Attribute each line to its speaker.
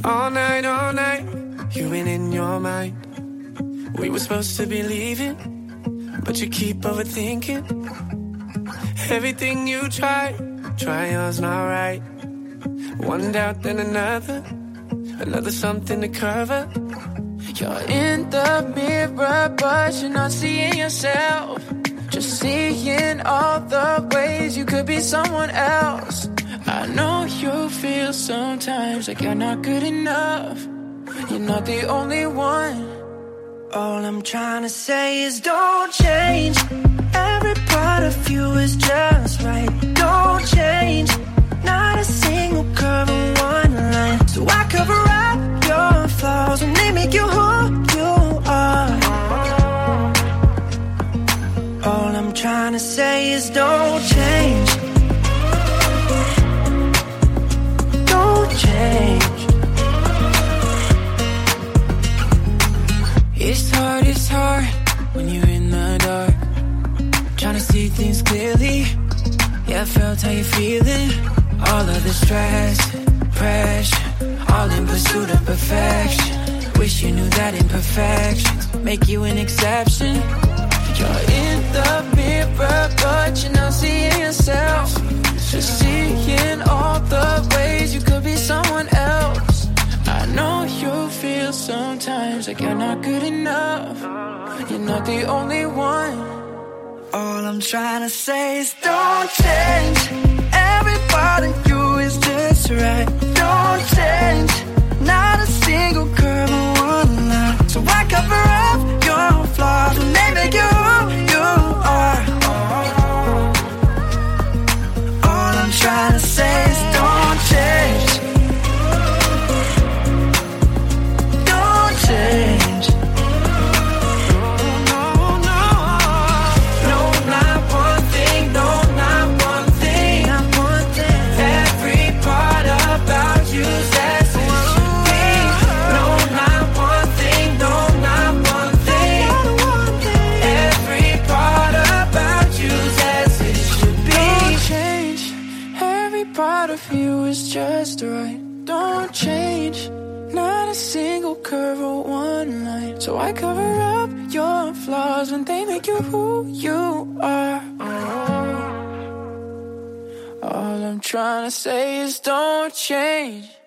Speaker 1: All night, you been in your mind. We were supposed to be leaving, but you keep overthinking. Everything you try yours not right. One doubt, then another something to cover.
Speaker 2: You're in the mirror, but you're not seeing yourself. Just seeing all the ways you could be someone else. I know you feel sometimes like you're not good enough. You're not the only one. All I'm trying to say is don't change. Every part of you is just right. Don't change. Not a single curve or one line. So I cover up your flaws and they make you who you are. All I'm trying to say is don't change. Don't change. It's hard when you're in the dark, trying to see things clearly. Yeah, I felt how you're feeling. All of the stress, pressure, all in pursuit of perfection. Wish you knew that imperfections make you an exception. You're in the mirror, but you're not seeing yourself. Just seeing all the ways you could be someone else. I know you feel sometimes like you're not good enough. You're not the only one. All I'm trying to say is don't change. Every part of you is just right. Don't change. Not a single curve or one line. So I cover up your flaws when they make you who you are. All I'm trying to say is don't change. Don't change. Just right, don't change. Not a single curve or one line. So I cover up your flaws when they make you who you are. All I'm trying to say is don't change.